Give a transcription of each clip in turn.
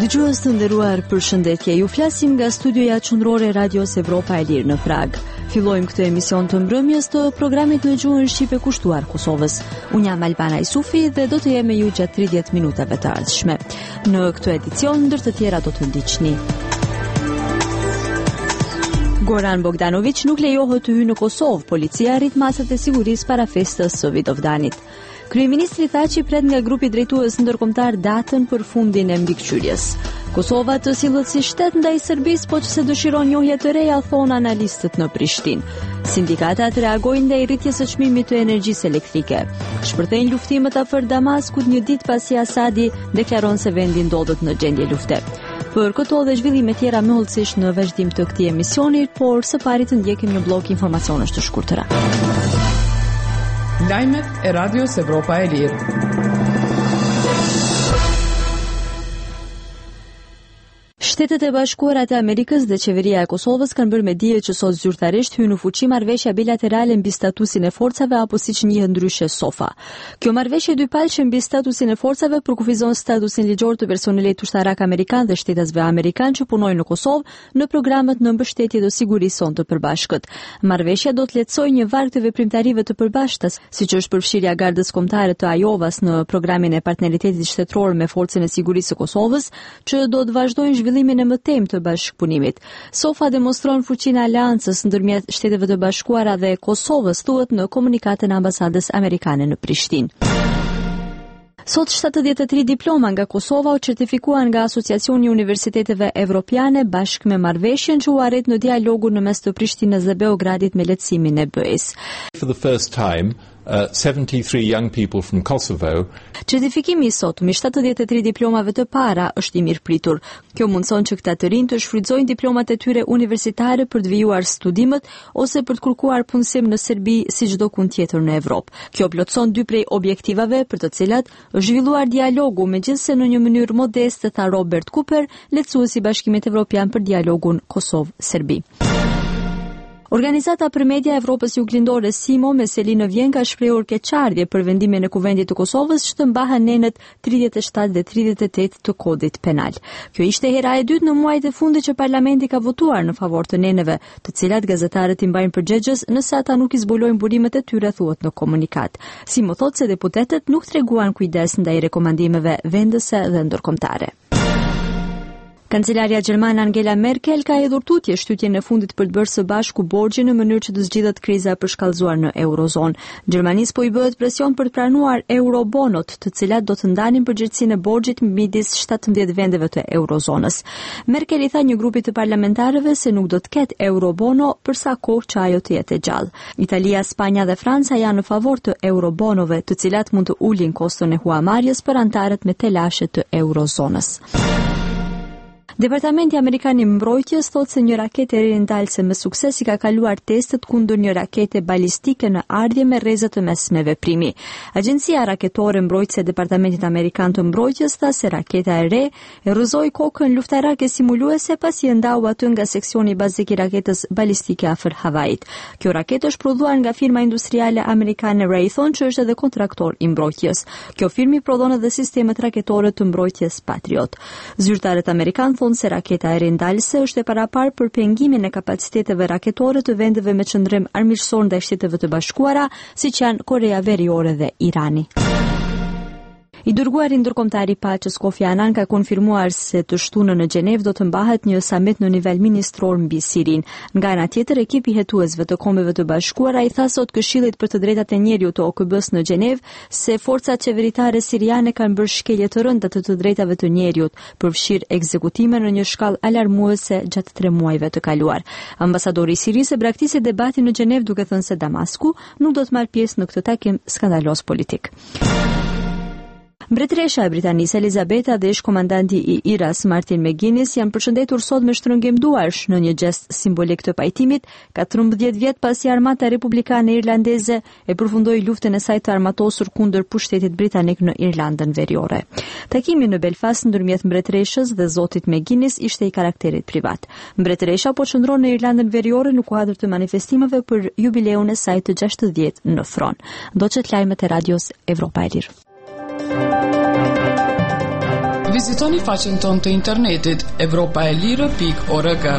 Dëgjues të nderuar, përshëndetje. Ju flasim nga studioja qendrore Radios Evropa e Lirë në Prag. Fillojmë këtë emision të mbrëmjes të programit në gjuhën shqipe kushtuar Kosovës. Unë jam Albana Isufi dhe do të jem me ju gjatë 30 minutave të ardhshme. Në këtë edicion, ndër të tjera do të ndiqni. Goran Bogdanović nuk lejohet të hyjë në Kosovë. Policia rrit masat e sigurisë para festës së Vidovdanit. Kryeministri tha që pret nga grupi drejtues ndërkombëtar datën për fundin e mbikëqyrjes. Kosova të sillet si shtet ndaj Serbisë, po që se dëshiron njohje të reja, thon analistët në Prishtinë. Sindikatat reagojnë ndaj rritjes së çmimit të energjisë elektrike. Shpërthejnë luftimet afër Damaskut një ditë pasi Asadi deklaron se vendi ndodhet në gjendje lufte. Për këto dhe zhvillime tjera më hollësisht në vazhdim të këtij emisioni, por së pari të ndjekim një blok informacionesh të shkurtëra. Lajmet e Radios Evropa e Lirë. Shtetet e Bashkuara të Amerikës dhe qeveria e Kosovës kanë bërë me dije që sot zyrtarisht hyn në fuqi marrëveshja bilaterale mbi statusin e forcave apo siç njihet ndryshe SOFA. Kjo marrëveshje dypalqe mbi statusin e forcave përkufizon statusin ligjor të personelit ushtarak amerikan dhe shtetasve amerikan që punojnë në Kosovë në programet në mbështetje të sigurisë sonë të përbashkët. Marrëveshja do të lehtësojë një varg të veprimtarive të përbashkëtas, siç është përfshirja e gardës kombëtare të Ajovas në programin e partneritetit shtetëror me forcën e sigurisë së Kosovës, që do të vazhdojnë zhvillimin e mëtejmë të bashkëpunimit. SOFA demonstron fuqinë e aleancës ndërmjet Shteteve të Bashkuara dhe Kosovës, thuhet në komunikatën e ambasadës amerikane në Prishtinë. Sot 73 diploma nga Kosova u certifikuan nga Asociacioni i Universiteteve Evropiane bashkë me marrëveshjen që u arrit në dialogun në mes të Prishtinës dhe Beogradit me lehtësimin e BE-s. For the first time, 73 young people from Kosovo. Certifikimi i sot me 73 diplomave të para është i mirëpritur. Kjo mundson që këta të rinj të shfrytëzojnë diplomat e tyre universitare për të vijuar studimet ose për të kërkuar punësim në Serbi si çdo kund tjetër në Evropë. Kjo plotson dy prej objektivave për të cilat është zhvilluar dialogu, megjithse në një mënyrë modeste, tha Robert Cooper, lehtësuesi i Bashkimit Evropian për dialogun Kosovë-Serbi. Organizata për media Evropës Juglindore SIMO me Selinë Vjen ka shprehur keqardhje për vendimin e Kuvendit të Kosovës që të mbahen nenët 37 dhe 38 të kodit penal. Kjo ishte hera e dytë në muajt e fundit që parlamenti ka votuar në favor të nenëve, të cilat gazetarët i mbajnë përgjegjës nëse ata nuk i zbulojnë burimet e tyre, thuhet në komunikat. SIMO thotë se deputetët nuk treguan kujdes ndaj rekomandimeve vendëse dhe ndërkombëtare. Kancelaria gjermane Angela Merkel ka hedhur tutje shtytjen e fundit për të bërë së bashku borxhin në mënyrë që të zgjidhet kriza e përshkallëzuar në Eurozonë. Gjermanisë po i bëhet presion për të pranuar eurobonot, të cilat do të ndanin përgjegjësinë e borxhit midis 17 vendeve të Eurozonës. Merkel i tha një grupi të parlamentarëve se nuk do të ketë eurobono për sa kohë që ajo të jetë e gjallë. Italia, Spanja dhe Franca janë në favor të eurobonove, të cilat mund të ulin koston e huamarrjes për anëtarët me telashe të Eurozonës. Departamenti Amerikan i Mbrojtjes thotë se një raketë eriandalse me sukses i ka kaluar testet kundër një rakete balistike në ardhje me rrezë të mesme veprimi. Agjencia raketore mbrojtëse e Departamentit Amerikan të Mbrojtjes tha se raketa e re e rrëzoi kokën luftarake simuluese pasi e ndau atë nga seksioni bazik i raketës balistike afër Havait. Kjo raketë është prodhuar nga firma industriale amerikane Raytheon, që është edhe kontraktor i mbrojtjes. Kjo firmë prodhon edhe sistemet raketore të mbrojtjes Patriot. Zyrtarët amerikanë thonë se raketa eriandalse është e paraparë për pengimin e kapaciteteve raketore të vendeve me qëndrim armiqësor ndaj Shteteve të Bashkuara, siç janë Korea Veriore dhe Irani. I dërguari ndërkombëtar i paqes Kofi Annan ka konfirmuar se të shtunën në Gjenev do të mbahet një samit në nivel ministror mbi Sirin. Nga ana tjetër, ekipi hetuesve të Kombeve të Bashkuara i tha sot Këshillit për të drejtat e njeriut të OKB-s në Gjenev se forcat qeveritare siriane kanë bërë shkelje të rënda të drejtave të njeriut, përfshirë ekzekutime në një shkallë alarmuese gjatë 3 muajve të kaluar. Ambasadori i Sirisë e braktisi debatin në Gjenev duke thënë se Damasku nuk do të marrë pjesë në këtë takim skandalos politik. Mbretëresha e Britanisë Elizabeta dhe ish-komandanti i IRA-s Martin McGuinness janë përshëndetur sot me shtrëngim duarsh në një gest simbolik të pajtimit, 14 vjet pasi armata republikane irlandeze e përfundoi luftën e saj të armatosur kundër pushtetit britanik në Irlandën Veriore. Takimi në Belfast ndërmjet mbretëreshës dhe zotit McGuinness ishte i karakterit privat. Mbretëresha po qëndron në Irlandën Veriore në kuadër të manifestimeve për jubileun e saj të 60 në Fron. Do çet lajmet e Radios Evropa e Lirë. Vizitoni faqen tonë të internetit evropaelire.org.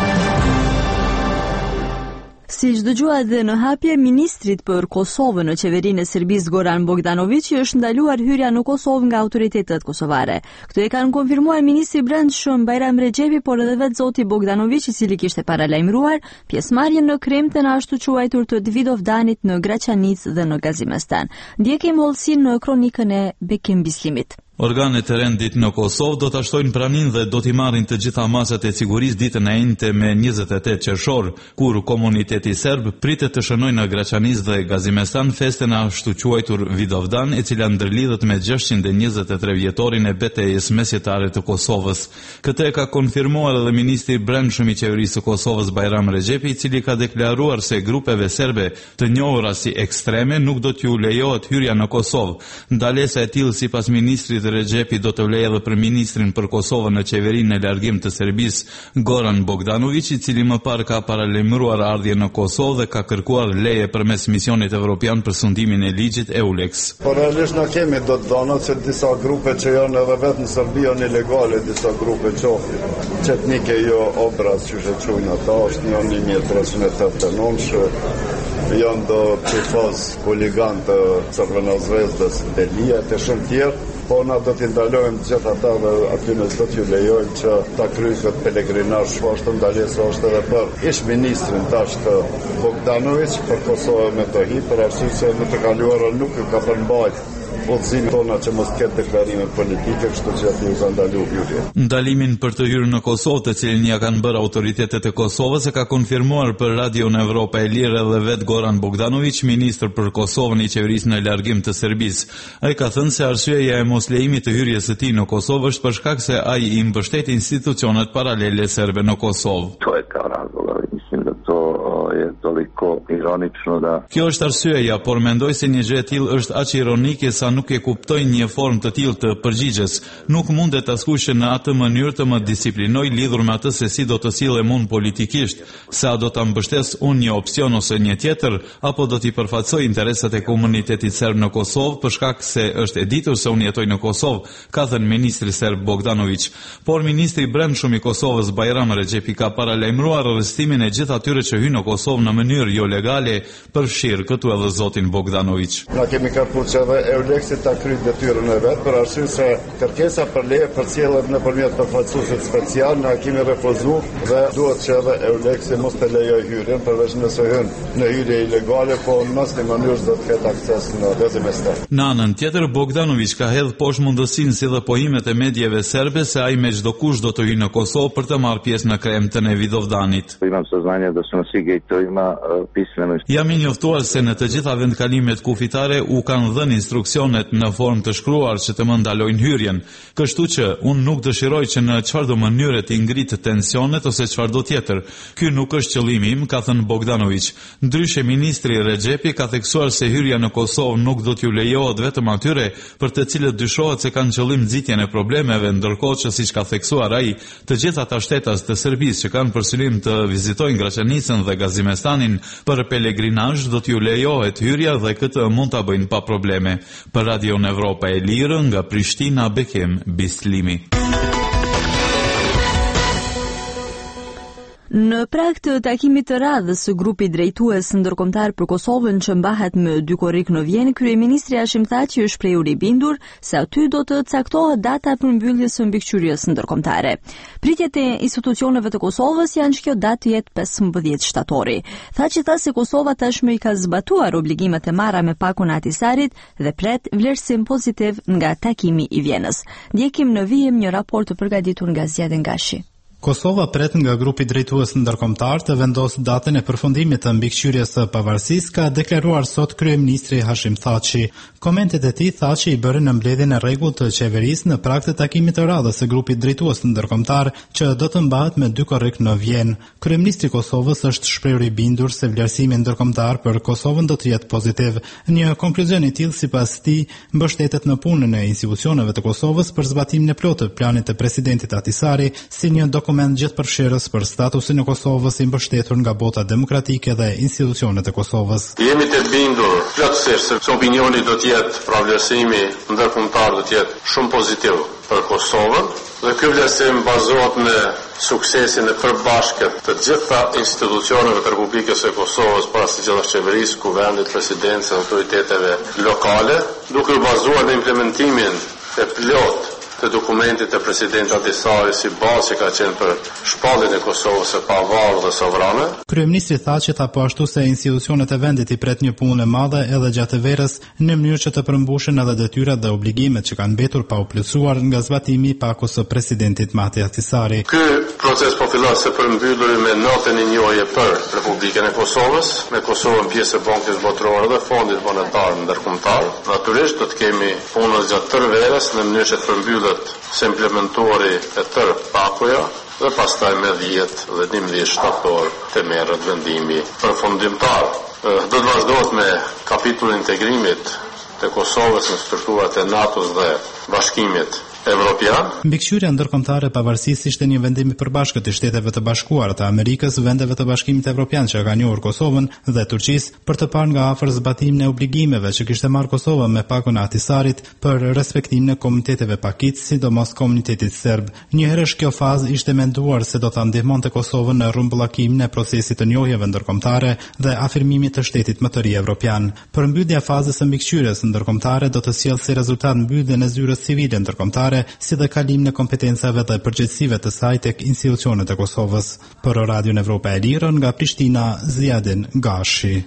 Siç dëgjuat dhe në hapje, ministrit për Kosovën në qeverinë e Serbisë Goran Bogdanović është ndaluar hyrja në Kosovë nga autoritetet kosovare. Këtë e kanë konfirmuar ministri i Brendshëm Bajram Rexhepi, por edhe vetë zoti Bogdanović, i cili kishte paralajmëruar pjesëmarrjen në kremten e ashtu quajtur të Vidovdanit në Graçanicë dhe në Gazimestan. Ndjekim hollësinë në kronikën e Bekim Bislimit. Organet e rendit në Kosovë do të shtojnë pranin dhe do t'i marrin të gjitha masat e sigurisë ditën e njëjtë me 28 qershor, kur komuniteti serb pritet të shënojë në Graçanicë dhe Gazimestan festen e ashtu quajtur Vidovdan, e cila ndërlidhet me 623 vjetorin e betejës mesjetare të Kosovës. Këtë e ka konfirmuar edhe ministri i Brendshëm i qeverisë së Kosovës Bajram Rexhepi, i cili ka deklaruar se grupeve serbe të njohura si ekstreme nuk do t'ju lejohet hyrja në Kosovë. Ndalesa e tillë sipas ministrit Rexhepi do të vlejë edhe për ministrin për Kosovën në qeverinë e largim të Serbisë Goran Bogdanović, i cili më parë ka paralajmëruar ardhjen në Kosovë dhe ka kërkuar leje përmes misionit evropian për sundimin e ligjit EULEX. Por realisht na kemi do të donat se disa grupe që janë edhe vetë në Serbi janë ilegale, disa grupe qetnike jo obraz që shëqujnë ata, është një 1389 janë do qifaz huligan të Crvena Zvezdës, Delia të shumë tjerë, po na do t'i ndalojmë gjithë ata dhe aty në do t'ju lejojmë që ta kryjnë këtë pelegrinazh, është ndalesa është edhe për ish ministrin tash të Bogdanović për Kosovë me të hi, për arsye se në të kaluarën nuk ju ka përmbajt udhëzimin tona që mos ketë deklarime politike, kështu që aty u ka ndaluar hyrje. Ndalimin për të hyrë në Kosovë, të cilin ja kanë bërë autoritetet e Kosovës, e ka konfirmuar për Radion Evropa e Lirë edhe vetë Goran Bogdanović, ministër për Kosovën i qeverisë në largim të Serbisë. Ai ka thënë se arsyeja e moslejimit të hyrjes së tij në Kosovë është për shkak se ai i mbështet institucionet paralele serbe në Kosovë. Kjo është arsyeja, por mendoj se një gjë e tillë është aq ironike sa nuk e kuptojnë një formë të tillë të përgjigjes. Nuk mundet askush në atë mënyrë të më disiplinoj lidhur me atë se si do të sillem unë politikisht, sa do ta mbështes unë një opsion ose një tjetër, apo do t'i përfaqësoj interesat e komunitetit serb në Kosovë për shkak se është e ditur se unë jetoj në Kosovë, ka thënë ministri serb Bogdanović. Por ministri i Brendshëm i Kosovës Bajram Rexhepi ka paralajmëruar arrestimin e gjithë atyre që hyjnë në Kosovë në mënyrë jo legale, përfshirë këtu edhe zotin Bogdanović. Na kemi kërkuar që edhe EULEX ta kryejë detyrën e vet, për arsye se kërkesa për leje përcjellet nëpërmjet përfaqësuesit special, na kemi refuzuar dhe duhet që edhe EULEX mos të lejojë hyrjen, përveç nëse hyn në hyrje ilegale, po në asnjë mënyrë do të ketë akses në Gazimestan. Në anën tjetër, Bogdanović ka hedhur poshtë mundësinë si dhe pohimet e mediave serbe se ai me çdo kush do të hyjë në Kosovë për të marrë pjesë në kremtën e Vidovdanit. Jam i njoftuar se në të gjitha vendkalimet kufitare u kanë dhënë instruksionet në formë të shkruar që të më ndalojnë hyrjen, kështu që unë nuk dëshiroj që në çfarëdo mënyre të ngritë tensionet ose çfarëdo tjetër. Ky nuk është qëllimi im, ka thënë Bogdanović. Ndryshe, ministri Rexhepi ka theksuar se hyrja në Kosovë nuk do t'ju lejohet vetëm atyre për të cilët dyshohet se kanë qëllim nxitjen e problemeve, ndërkohë që siç ka theksuar ai, të gjitha ata shtetas të Serbisë që kanë për synim të vizitojnë Graçanicën dhe Gazimestanin për pelegrinazh do t'ju lejohet hyrja dhe këtë mund ta bëjnë pa probleme. Për Radion Evropa e Lirë nga Prishtina, Bekim Bislimi. Në prag të takimit të radhës së grupit drejtues ndërkombëtar për Kosovën që mbahet më 2 korrik në Vjenë, kryeministri Hashim Thaçi është shprehur i bindur se aty do të caktohet data për mbylljes së mbikëqyrjes ndërkombëtare. Pritjet e institucioneve të Kosovës janë që kjo datë të jetë 15 shtatori. Thaçi tha se Kosova tashmë i ka zbatuar obligimet e marra me pakun e Ahtisarit dhe pret vlerësim pozitiv nga takimi i Vjenës. Ndjekim në vijim një raport të përgatitur nga Zjadin Gashi. Kosova pret nga grupi drejtues ndërkombëtar të vendosë datën e përfundimit të mbikëqyrjes së pavarësisë, ka deklaruar sot kryeministri Hashim Thaçi. Komentet e tij Thaçi i bëri në mbledhjen e rregullt të qeverisë në prag të takimit të radhës së grupit drejtues ndërkombëtar që do të mbahet me 2 korrik në Vjenë. Kryeministri i Kosovës është shprehur i bindur se vlerësimi ndërkombëtar për Kosovën do të jetë pozitiv. Një konkluzion i tillë sipas tij mbështetet në punën e institucioneve të Kosovës për zbatimin e plotë të planit të presidentit Ahtisari si një dokument gjithëpërfshirës për statusin e Kosovës i mbështetur nga bota demokratike dhe institucionet e Kosovës. Jemi të bindur plotësisht se opinioni do të jetë, pra vlerësimi ndërkombëtar do të jetë shumë pozitiv për Kosovën, dhe ky vlerësim bazohet në suksesin e përbashkët të gjitha institucioneve të Republikës së Kosovës, para se gjithashtu qeverisë, kuvendit, presidencës, autoriteteve lokale, duke u bazuar në implementimin e plot të dokumentit të presidentit Ahtisaari si bazë që ka qenë për shpalljen e Kosovës së pavarur dhe sovrane. Kryeministri tha që tha po ashtu se institucionet e vendit i pret një punë e madhe edhe gjatë verës në mënyrë që të përmbushen edhe detyrat dhe obligimet që kanë mbetur pa u plotësuar nga zbatimi i pakos së presidentit Mahdi Ahtisaari. Ky proces po fillon së përmbyllur me notën e njohje për Republikën e Kosovës, me Kosovën pjesë e Bankës Botërore dhe Fondit Monetar Ndërkombëtar. Natyrisht do të kemi punën gjatë tërë verës në mënyrë që të përmbyllet se implementori e tërë pakoja dhe pastaj me 10 dhe 11 shtator të merret vendimi përfundimtar. Do të vazhdohet me kapitullin integrimit të Kosovës në strukturat e NATO-s dhe Bashkimit Evropian. Mbikëqyrja ndërkombëtare e pavarësisë ishte një vendim i përbashkët i Shteteve të Bashkuara të Amerikës, vendeve të Bashkimit Evropian që ka njohur Kosovën dhe Turqisë për të parë nga afër zbatimin e obligimeve që kishte marrë Kosova me pakon e Ahtisaarit për respektimin e komuniteteve pakit, sidomos komunitetit serb. Një herësh kjo fazë ishte menduar se do ta ndihmonte Kosovën në rrumbullakimin e procesit të njohjeve ndërkombëtare dhe afirmimit të shtetit më të ri evropian. Përmbyllja e fazës së mbikëqyrjes ndërkombëtare do të sjellë si rezultat mbylljen e zyrës civile ndërkombëtare, si dhe kalimin e kompetencave dhe përgjegjësive të saj tek institucionet e Kosovës. Për Radion Evropa e Lirë, nga Prishtina, Ziadin Gashi.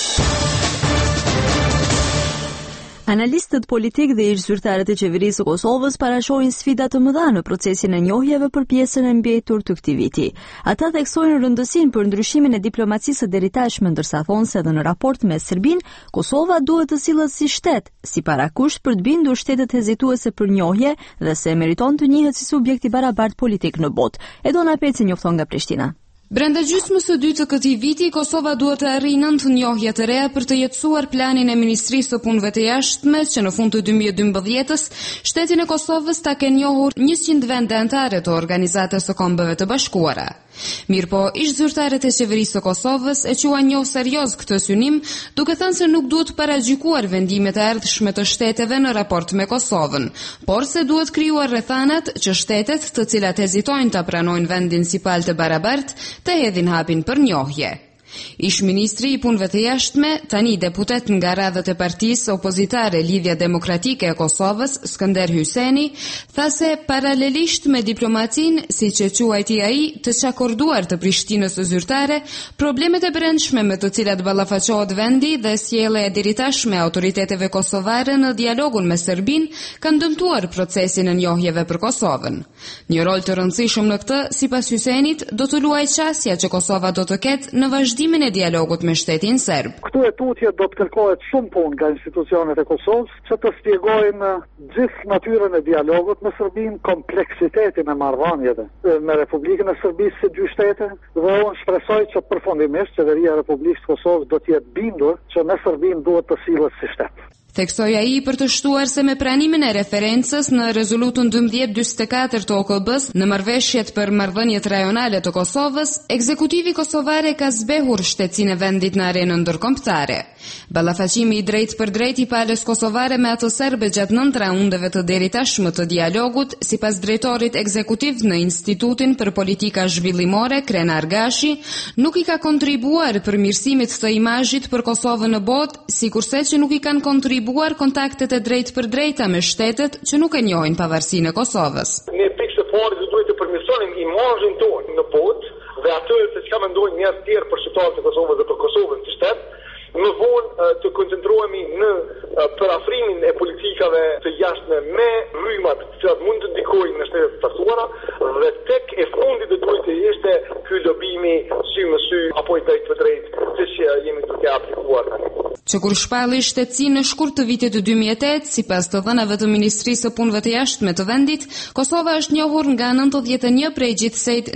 Analistët politik dhe ish zyrtarët e qeverisë së Kosovës parashohin sfida të mëdha në procesin e njohjeve për pjesën e mbetur të këtij viti. Ata theksojnë rëndësinë për ndryshimin e diplomacisë së deritashme, ndërsa thonë se edhe në raport me Serbinë, Kosova duhet të sillet si shtet, si parakusht për të bindur shtetet hezituese për njohje dhe se meriton të njihet si subjekt i barabartë politik në botë. Edona Peci njofton nga Prishtina. Brenda gjysmës së dytë të këtij viti, Kosova duhet të arrijë 9 njohje të reja për të jetësuar planin e Ministrisë së Punëve të Jashtme që në fund të 2012-s shtetin e Kosovës ta kenë njohur 100 vende anëtare të Organizatës së Kombeve të Bashkuara. Mirpo, ish zyrtarët e qeverisë së Kosovës e quajnë njohë serioz këtë synim, duke thënë se nuk duhet paragjykuar vendimet e ardhshme të shteteve në raport me Kosovën, por se duhet krijuar rrethanat që shtetet të cilat hezitojnë ta pranojnë vendin si palë të barabartë të hedhin hapin për njohje. Ish ministri i punëve të jashtme, tani deputet nga radhët e partisë opozitare Lidhja Demokratike e Kosovës, Skënder Hyseni, tha se paralelisht me diplomacinë, siç e quajti ai, të çakorduar të Prishtinës së zyrtare, problemet e brendshme me të cilat ballafaqohet vendi dhe sjellja e diritashme e autoriteteve kosovare në dialogun me Serbinë kanë dëmtuar procesin e njohjeve për Kosovën. Një rol të rëndësishëm në këtë, sipas Hysenit, do të luajë qasja që Kosova do të ketë në vazhdimin e dialogut me shtetin serb. Këtu e tutje do të kërkohet shumë punë nga institucionet e Kosovës që të shpjegojnë gjithë natyrën e dialogut me Serbinë, kompleksitetin e marrëdhënieve me Republikën e Serbisë si dy shtete, dhe unë shpresoj që përfundimisht qeveria e Republikës së Kosovës do të jetë bindur që me Serbinë duhet të sillet si shtet. Theksoi ai për të shtuar se me pranimin e referencës në rezolutën 1244 të OKB-s në marrëveshjet për marrëdhëniet rajonale të Kosovës, ekzekutivi kosovare ka zbehur shtetësinë e vendit në arenën ndërkombëtare. Ballafaqimi i drejtë për drejtë i palës kosovare me atë serbe gjatë 9 raundeve të deri tashmë të dialogut, sipas drejtorit ekzekutiv në Institutin për Politika Zhvillimore, Krenar Gashi, nuk i ka kontribuar përmirësimit të imazhit për Kosovën në botë, sikurse që nuk i kanë kontribuar kontaktet e drejtë për drejta me shtetet që nuk e njohin pavarësinë e Kosovës. Ne pikë të parë duhet të përmirësonim imazhin tonë në botë dhe atë se çka mendojnë njerëz të tjerë për situatë e Kosovës dhe për Kosovën si shtet. Më vonë të koncentrohemi në përafrimin e politikave të jashtme me rrymat që mund të ndikojnë në shtetet të caktuara dhe tek e fundit do duhet të ishte ky lobimi sy me sy apo i drejtë për drejtë, siç jemi duke aplikuar tani. Që kur shpalli shtetësinë në shkurt të vitit të 2008, sipas të dhënave të Ministrisë së Punëve të Jashtme të vendit, Kosova është njohur nga 91 prej gjithsejt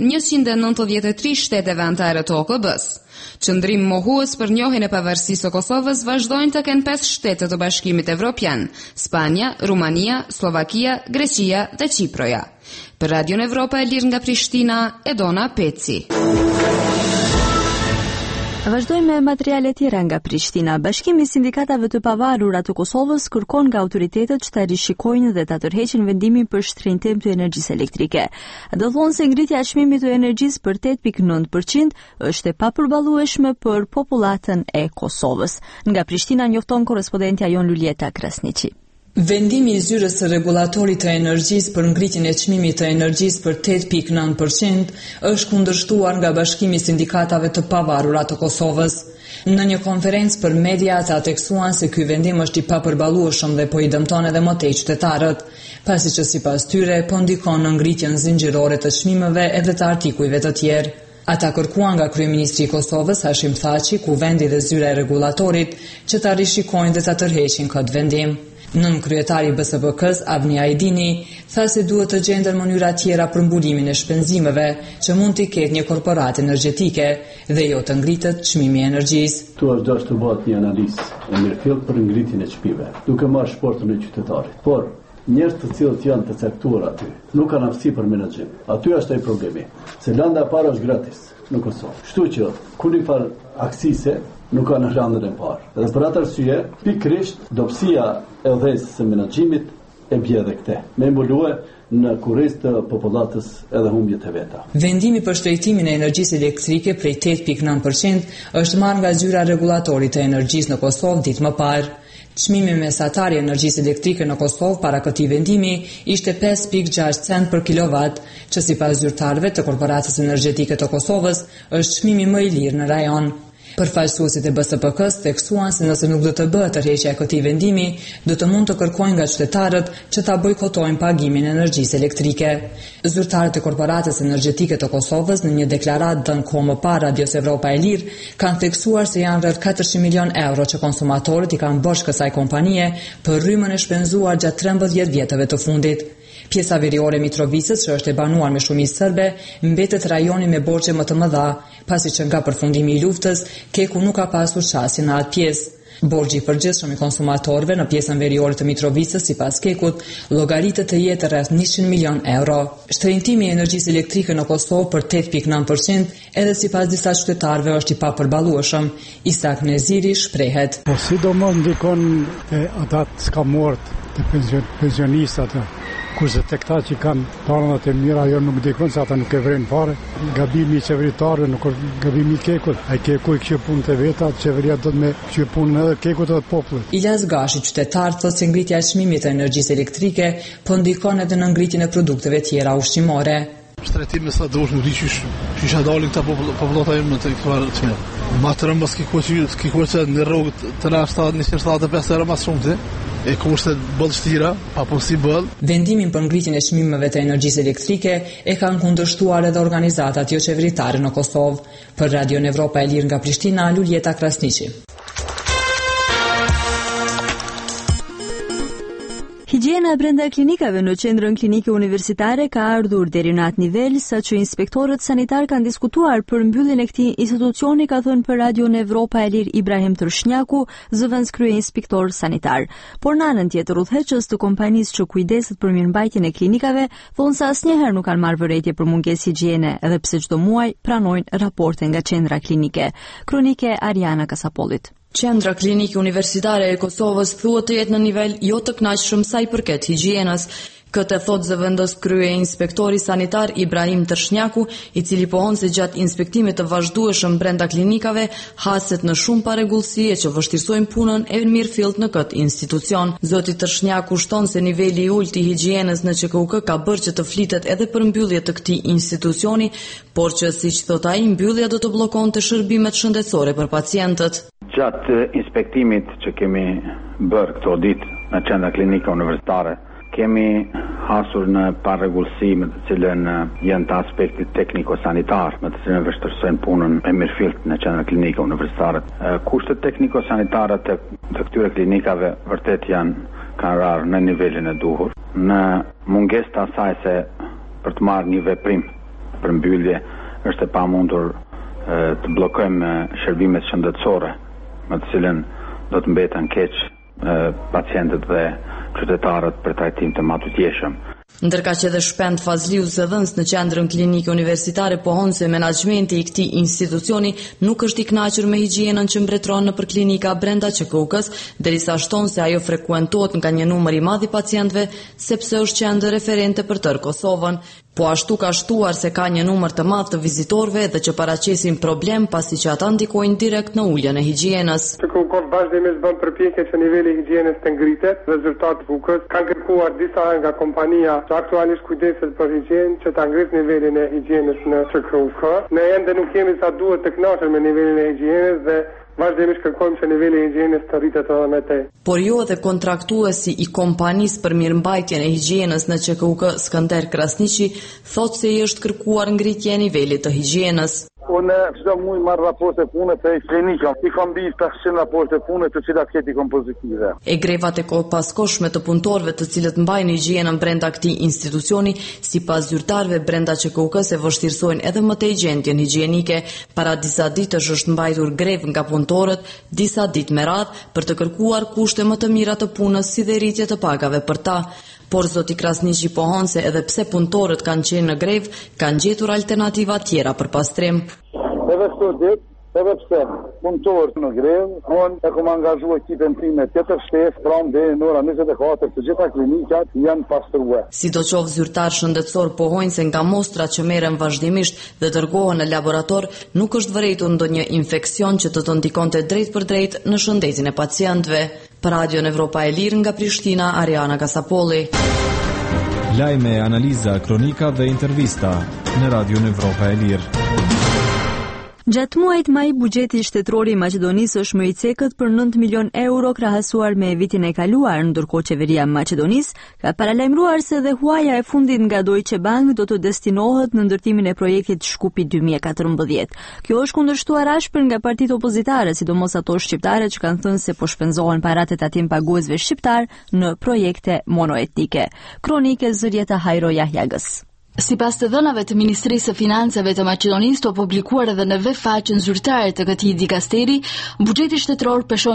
193 shteteve anëtare të OKB-s. Qëndrim mohues për njohjen e pavarësisë së Kosovës vazhdojnë të kenë 5 shtete të Bashkimit Evropian: Spanja, Rumania, Slovakia, Greqia dhe Çiproja. Për Radion Evropa e Lirë nga Prishtina, Edona Peci. Vazhdojmë me materiale tjera nga Prishtina. Bashkimi i sindikatave të pavarura të Kosovës kërkon nga autoritetet që ta rishikojnë dhe ta tërheqin vendimin për shtrenjtim të energjisë elektrike. Do thonë se ngritja e çmimit të energjisë për 8.9% është e papërballueshme për popullatën e Kosovës. Nga Prishtina njofton korrespondentja jon Lulieta Krasniqi. Vendimi i zyrës së regulatorit të energjisë për ngritjen e çmimit të energjisë për 8.9% është kundërshtuar nga Bashkimi i Sindikatave të Pavarura të Kosovës. Në një konferencë për media ata teksuan se ky vendim është i papërballueshëm dhe po i dëmton edhe më tej qytetarët, pasi që sipas tyre po ndikon në ngritjen zinxhirore të çmimeve edhe të artikujve të tjerë. Ata kërkuan nga kryeministri i Kosovës Hashim Thaçi, kuvendi dhe zyra e rregullatorit që ta rishikojnë dhe ta tërheqin këtë vendim. Nën kryetari i BSBK-s Avni Ajdini tha se duhet të gjenden mënyra tjera për mbulimin e shpenzimeve që mund t'i ketë një korporatë energjetike dhe jo të ngritet çmimi i energjisë. Tu është të bëhet një analizë e mirëfillt për ngritjen e çmimeve, duke marrë shportën e qytetarit. Por njerëz të cilët janë të caktuar aty nuk kanë aftësi për menaxhim. Aty është ai problemi. Se landa e parë është gratis në Kosovë. Kështu që kur i fal aksise nuk ka në landën e parë. Dhe për atë arsye, pikërisht dobësia e dhënës së menaxhimit e bie edhe këtë. Me mbulue në kurriz të popullatës edhe humbjet e veta. Vendimi për shtrejtimin e energjisë elektrike prej 8.9% është marrë nga zyra rregullatorit të energjisë në Kosovë ditë më parë. Çmimi mesatar i energjisë elektrike në Kosovë para këtij vendimi ishte 5.6 cent për kilovat, që sipas zyrtarëve të Korporatës Energjetike të Kosovës është çmimi më i lirë në rajon. Përfaqësuesit e BSBK-s theksuan se nëse nuk do të bëhet tërheqja e këtij vendimi, do të mund të kërkojnë nga qytetarët që ta bojkotojnë pagimin e energjisë elektrike. Zyrtarët e Korporatës Energjetike të Kosovës në një deklaratë dhënë kohë më parë Radios Evropa e Lirë kanë theksuar se janë rreth 400 milion euro që konsumatorët i kanë bërë kësaj kompanie për rrymën e shpenzuar gjatë 13 vjetëve të fundit. Pjesa veriore e Mitrovicës, që është e banuar me shumicë serbe, mbetet rajoni me borxhe më të mëdha, pasi që nga përfundimi i luftës, Keku nuk ka pasur çasje në atë pjesë. Borxhi i përgjithshëm i konsumatorëve në pjesën veriore të Mitrovicës, sipas Kekut, llogaritet të jetë rreth 100 milion euro. Shtrenjtimi i energjisë elektrike në Kosovë për 8.9% edhe sipas disa qytetarëve është i papërballueshëm. Isak Neziri shprehet. Po sidomos ndikon ata të skamort, të pensionistat, kurse tek ta që kanë parat e mira, jo nuk ndikon se ata nuk e vren fare. Gabimi i qeveritarëve nuk është gabimi i Kekut. Ai Keku i kishte punë të veta, qeveria do të me kishte punë edhe Kekut edhe popullit. Ilas Gashi, qytetar, thotë se ngritja e çmimit të energjisë elektrike po ndikon edhe në ngritjen e produkteve tjera ushqimore. Shtretimi sa duhet nuk di çish dalin këta popullata më të këtyre të mirë. Matërëm mos kikuçë në rrugë të rastad 175 euro më shumë e kushtet bëllështira, apo si bëll. Vendimin për ngritjen e çmimeve të energjisë elektrike e kanë kundërshtuar edhe organizatat jo qeveritare në Kosovë. Për Radio Evropa e Lirë nga Prishtina, Lulieta Krasniqi. Higjiena brenda klinikave në qendrën klinike universitare ka ardhur deri në atë nivel sa që inspektorët sanitar kanë diskutuar për mbylljen e këtij institucioni, ka thënë për Radio Evropa e Lirë Ibrahim Tërshnjaku, zëvendës kryeinspektor sanitar. Por në anën tjetër, udhëheqës të kompanisë që kujdeset për mirëmbajtjen e klinikave thonë se asnjëherë nuk kanë marrë vërejtje për mungesë higjiene, edhe pse çdo muaj pranojnë raporte nga qendra klinike. Kronike Ariana Kasapolit. Qendra Klinike Universitare e Kosovës thuhet të jetë në nivel jo të kënaqshëm sa i përket higjienës. Këtë thot zëvendës kryeinspektori sanitar Ibrahim Tërshnjaku, i cili pohon se gjatë inspektimit të vazhdueshëm brenda klinikave haset në shumë parregullsi që vështirësojnë punën e mirëfillt në këtë institucion. Zoti Tërshnjaku shton se niveli i ulët i higjienës në QKUK ka bërë që të flitet edhe për mbyllje të këtij institucioni, por që siç thot ai, mbyllja do të bllokonte shërbimet shëndetësore për pacientët. Gjatë inspektimit që kemi bërë këto ditë në qendra klinike universitare, kemi hasur në parregullsi me të cilën janë të aspektit tekniko-sanitar, me të cilën vështirësojnë punën e mirëfillt në qendra klinike universitare. Kushtet tekniko-sanitare të këtyre klinikave vërtet kanë rarë në nivelin e duhur. Në mungesë të asaj se për të marrë një veprim për mbyllje, është e pamundur të bllokojmë shërbimet shëndetësore, me të cilën do të mbeten keq pacientët dhe qytetarët për trajtim të matutjeshëm. Ndërka që edhe Shpend Fazliu zëdhënës në qendrën klinike universitare pohon se menaxhmenti i këtij institucioni nuk është i kënaqur me higjienën që mbretëron nëpër klinika brenda QKUK-s, derisa shton se ajo frekuentohet nga një numër i madh i pacientëve sepse është qendër referente për tërë Kosovën. Po ashtu ka shtuar se ka një numër të madh të vizitorëve dhe që paraqesin problem pasi që ata ndikojnë direkt në uljen e higjienës. QKUK vazhdimisht bën përpjekje që niveli i higjienës të ngritet. Rezultatet QKUK kanë kërkuar disa nga kompania që aktualisht kujdeset për higjienën që ta ngrit nivelin e higjienës në QKUK. Ne ende nuk jemi sa duhet të kënaqur me nivelin e higjienës dhe vazhdimisht kërkojmë që niveli i higjienës të rritet edhe më tej. Por jo edhe kontraktuesi i kompanisë për mirëmbajtjen e higjienës në QKUK Skënder Krasniqi thotë se i është kërkuar ngritja e nivelit të higjienës. Unë çdo muaj marr raporte pune te klinika. I kam mbi 500 raporte pune të cilat këtij pozitive. E grevat e paskoshme të punëtorëve të cilët mbajnë higjienën brenda këtij institucioni, sipas zyrtarëve brenda QKUK-s e vështirësojnë edhe më tej gjendjen higjienike. Para disa ditësh është mbajtur grevë nga punëtorët, disa ditë me radhë për të kërkuar kushte më të mira të punës si dhe rritje të pagave për ta. Por zoti Krasniqi pohon se edhe pse punëtorët kanë qenë në grevë, kanë gjetur alternativa tjera për pastrim. Edhe këto ditë, edhe pse punëtorët në grevë, unë e kam angazhuar ekipin time tjetër shtesë, pranë deri në ora 24 të gjitha klinikat janë pastruar. Sidoqoftë zyrtar shëndetësor pohojnë se nga mostrat që merren vazhdimisht dhe dërgohen në laborator, nuk është vërejtur ndonjë infeksion që të ndikonte drejt për drejt në shëndetin e pacientëve. Për Radion Evropa e Lirë nga Prishtina, Ariana Kasapolli. Lajme, analiza, kronika dhe intervista në Radion Evropa e Lirë. Gjatë muajit maj, buxheti shtetëror i Maqedonisë është më i cekët për 9 milion euro krahasuar me vitin e kaluar, ndërkohë qeveria e Maqedonisë ka paralajmëruar se dhe huaja e fundit nga Deutsche Bank do të destinohet në ndërtimin e projektit Shkupi 2014. Kjo është kundërshtuar ashpër nga partitë opozitare, sidomos ato shqiptare që kanë thënë se po shpenzohen paratë e tatim paguesve shqiptar në projekte monoetnike. Kronike Zërieta Hajro Jahjagës. Sipas të dhënave të Ministrisë së Financave të Maqedonisë të publikuar edhe në web faqen zyrtare të këtij dikasteri, buxheti shtetëror peshon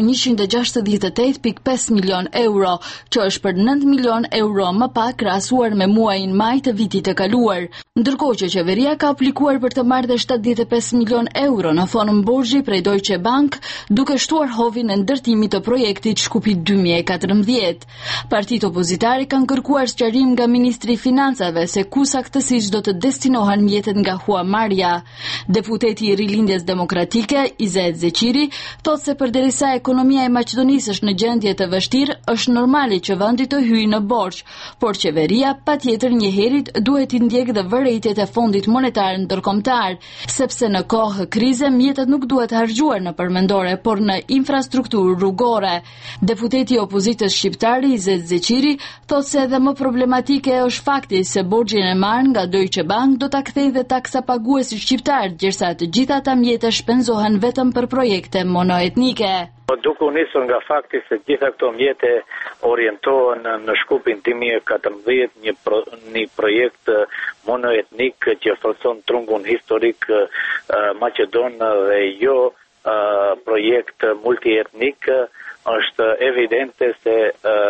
168.5 milion euro, që është për 9 milion euro më pak krahasuar me muajin maj të vitit të kaluar. Ndërkohë që qeveria ka aplikuar për të marrë 75 milion euro në fonën borxhi prej Deutsche Bank, duke shtuar hovin e ndërtimit të projektit Shkupi 2014. Partitë opozitare kanë kërkuar sqarim nga Ministri i Financave se ku saktësisht do të destinohen mjetet nga huamarrja. Deputeti i Rilindjes Demokratike, Izet Zeqiri, thotë se përderisa ekonomia e Maqedonisë është në gjendje të vështirë, është normale që vendi të hyjë në borxh, por qeveria patjetër njëherët duhet të ndjekë dhe vërejtjet e Fondit Monetar Ndërkombëtar, sepse në kohë krize mjetet nuk duhet harxhuar në përmendore, por në infrastrukturë rrugore. Deputeti i opozitës shqiptare, Izet Zeqiri, thotë se edhe më problematike është fakti se borxhin e nga Deutsche Bank do ta kthejë dhe taksa paguesi shqiptar, ndërsa të gjitha ata mjete shpenzohen vetëm për projekte monoetnike. Duke u nisur nga fakti se gjitha këto mjete orientohen në Shkupin 2014, një projekt monoetnik që forcon trungun historik maqedon dhe jo projekt multietnik, është evidente se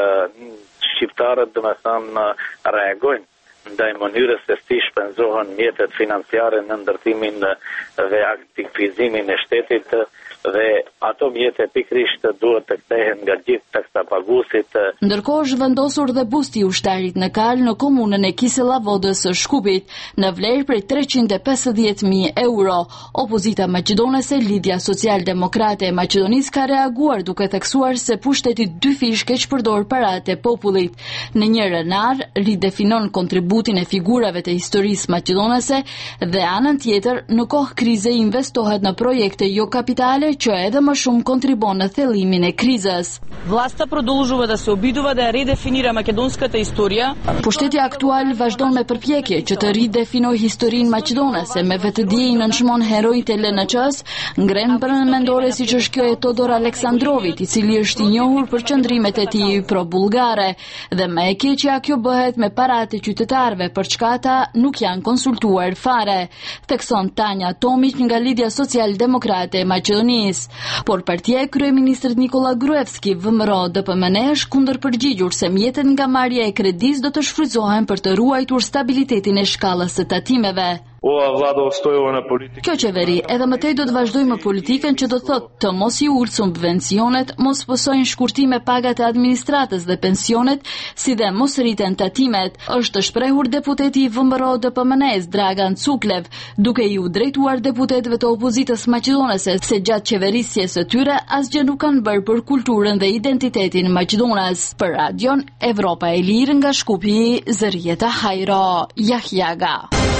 shqiptarët domethënë reagojnë ndaj mënyrës se si shpenzohen mjetet financiare në ndërtimin dhe aktivizimin e shtetit dhe ato mjete pikrisht duhet të kthehen nga gjithë taksapaguesit. Ndërkohë është vendosur dhe busti i ushtarit në Kal në komunën e Kisellavodës së Shkupit në vlerë prej 350.000 euro. Opozita maqedonese Lidhja Social-Demokrate e Maqedonisë ka reaguar duke theksuar se pushteti dy fish keq përdor paratë e popullit. Në një renar ridefinon kontributin e figurave të historisë maqedonese dhe anën tjetër në kohë krize investohet në projekte jo kapitale që edhe më shumë kontribon në thellimin e krizës. Власта продолжува да се обидува да редефинира македонската историја. Pushteti aktual vazhdon me përpjekje që të ridefinojë historinë maqedonese me vetëdije i nënshmon herojtë e LNC-s, ngren mendore siç është kjo e Todor Aleksandrovit, i cili është i njohur për qëndrimet e tij pro-bullgare, dhe më e keqja kjo bëhet me paratë e qytetarëve. zyrtarëve për çka ata nuk janë konsultuar fare, thekson Tanja Tomić nga Lidhja Social-Demokrate e Maqedonisë. Por partia e kryeministrit Nikola Gruevski VMRO DPMN është kundërpërgjigjur se mjetet nga marrja e kredisë do të shfrytëzohen për të ruajtur stabilitetin e shkallës së tatimeve. Kjo qeveri edhe më tej do të vazhdojë me politikën që do thotë të mos i ulë subvencionet, mos pësojnë shkurtime pagat e administratës dhe pensionet, si dhe mos rriten tatimet, është shprehur deputeti i VMRO DPMN-s Dragan Cuklev, duke i u drejtuar deputetëve të opozitës maqedonase se gjatë qeverisjes së tyre asgjë nuk kanë bërë për kulturën dhe identitetin maqedonas. Për Radion Evropa e Lirë nga Shkupi, Zërieta Hajro, Jahjaga.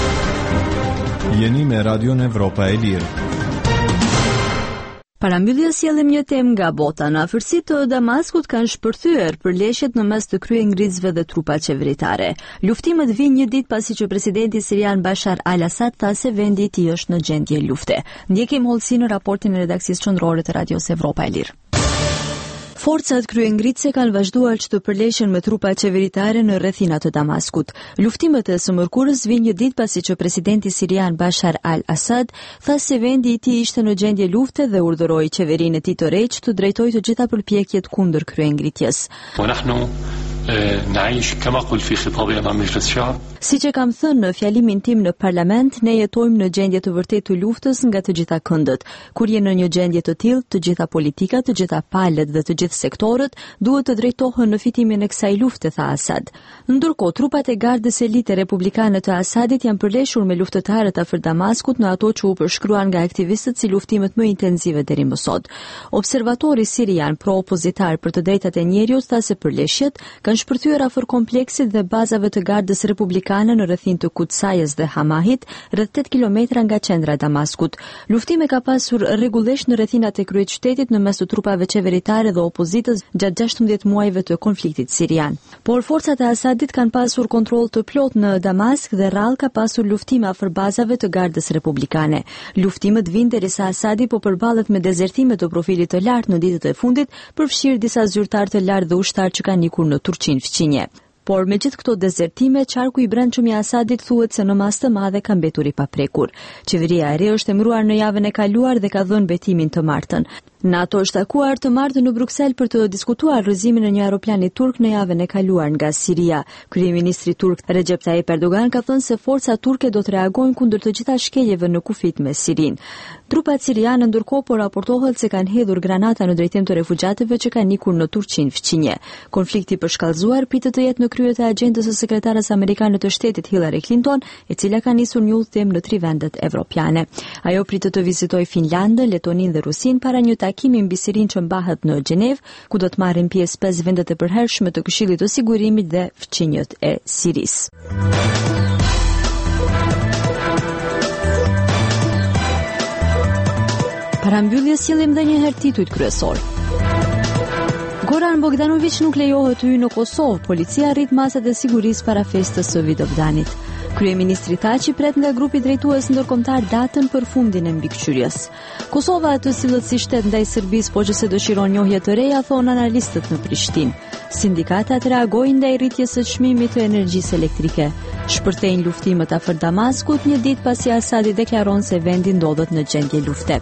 Jeni me Radion Evropa e Lirë. Parambyllja sjellim një temë nga bota. Në afërsi të Damaskut kanë shpërthyer përleshjet në mes të kryengritësve dhe trupat qeveritare. Luftimet vijnë një ditë pasi që presidenti sirian Bashar al-Assad tha se vendi i tij është në gjendje lufte. Ndjekim hollësi në raportin e redaksisë qendrore të Radios Evropa e Lirë. Forcat kryengritëse kanë vazhduar që të përleshen me trupa qeveritare në rrethinat të Damaskut. Luftimet e së mërkurës vijnë një ditë pasi që presidenti sirian Bashar al-Assad tha se vendi i tij ishte në gjendje lufte dhe urdhëroi qeverinë e tij të re që të drejtojë të gjitha përpjekjet kundër kryengritjes. Siç e kam thënë në fjalimin tim në parlament, ne jetojmë në gjendje të vërtetë të luftës nga të gjitha këndët. Kur je në një gjendje të tillë, të gjitha politikat, të gjitha palët dhe të gjithë sektorët duhet të drejtohen në fitimin e kësaj lufte, tha Assad. Ndërkohë, trupat e gardës elite republikane të Assadit janë përleshur me luftëtarët afër Damaskut në ato që u përshkruan nga aktivistët si luftimet më intensive deri më sot. Observatori sirian pro-opozitar për të drejtat e njerëzit tha se përleshjet kanë shpërthyer afër kompleksit dhe bazave të gardës republikane në rrethin të Kutsajës dhe Hamahit, rreth 8 kilometra nga qendra e Damaskut. Luftime ka pasur rregullisht në rrethinat e kryeqytetit në mes të trupave qeveritare dhe opozitës gjatë 16 muajve të konfliktit sirian. Por forcat e Assadit kanë pasur kontroll të plotë në Damask dhe rrallë ka pasur luftime afër bazave të gardës republikane. Luftimet vijnë derisa Assadi po përballet me dezertime të profilit të lartë në ditët e fundit, përfshirë disa zyrtar të lartë dhe ushtar që kanë ikur në Turqinë fqinje. Por me gjithë këto dezertime, qarku i brendshëm i Assadit thuhet se në masë të madhe ka mbetur i paprekur. Qeveria e re është emëruar në javën e kaluar dhe ka dhënë betimin të martën. NATO është takuar të martën në Bruksel për të diskutuar rrëzimin e një aeroplani turk në javën e kaluar nga Siria. Kryeministri turk Recep Tayyip Erdogan ka thënë se forcat turke do të reagojnë kundër të gjitha shkeljeve në kufit me Sirinë. Trupat siriane ndërkohë po raportohet se kanë hedhur granata në drejtim të refugjatëve që kanë ikur në Turqinë fqinje. Konflikti i përshkallëzuar pritet të jetë në krye të agjendës së sekretares amerikane të shtetit Hillary Clinton, e cila ka nisur një udhëtim në 3 vendet evropiane. Ajo pritet të vizitojë Finlandën, Letoninë dhe Rusinë para një takimi mbi Sirinë që mbahet në Gjenevë, ku do të marrin pjesë 5 vendet e përhershme të Këshillit të Sigurimit dhe fqinjët e Sirisë. Parambyllje sjellim edhe një herë titujt kryesor. Goran Bogdanović nuk lejohet të hyjë në Kosovë. Policia rrit masat e sigurisë para festës së Vidovdanit. Kryeministri Thaçi pret nga grupi drejtues ndërkombëtar datën për fundin e mbikëqyrjes. Kosova, të cilët si shtet ndaj Serbisë po që se dëshiron njohje të reja, thon analistët në Prishtinë. Sindikatat reagojnë ndaj rritjes së çmimit të energjisë elektrike. Shpërthejnë luftimet afër Damaskut një ditë pasi Asadi deklaron se vendi ndodhet në gjendje lufte.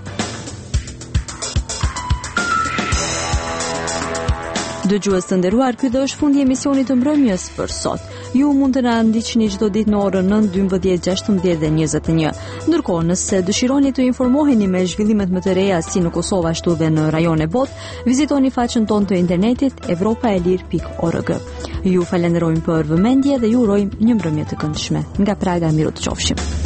Dëgjues të nderuar, ky do është fundi i emisionit të mbrëmjes për sot. Ju mund të na ndiqni çdo ditë në orën 9, 12, 16 dhe 21. Ndërkohë, nëse dëshironi të informoheni me zhvillimet më të reja si në Kosovë ashtu dhe në rajone botë, vizitoni faqen tonë të internetit evropaelir.org. Ju falenderojmë për vëmendje dhe ju urojmë një mbrëmje të këndshme. Nga Praga, miru të qofshim.